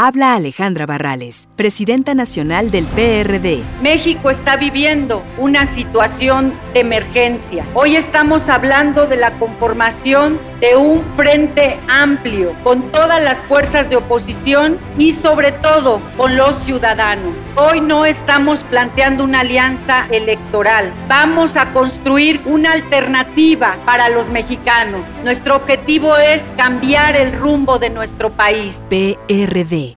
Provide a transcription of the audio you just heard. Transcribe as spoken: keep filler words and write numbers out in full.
Habla Alejandra Barrales, presidenta nacional del P R D. México está viviendo una situación de emergencia. Hoy estamos hablando de la conformación de un frente amplio con todas las fuerzas de oposición y sobre todo con los ciudadanos. Hoy no estamos planteando una alianza electoral. Vamos a construir una alternativa para los mexicanos. Nuestro objetivo es cambiar el rumbo de nuestro país. P R D.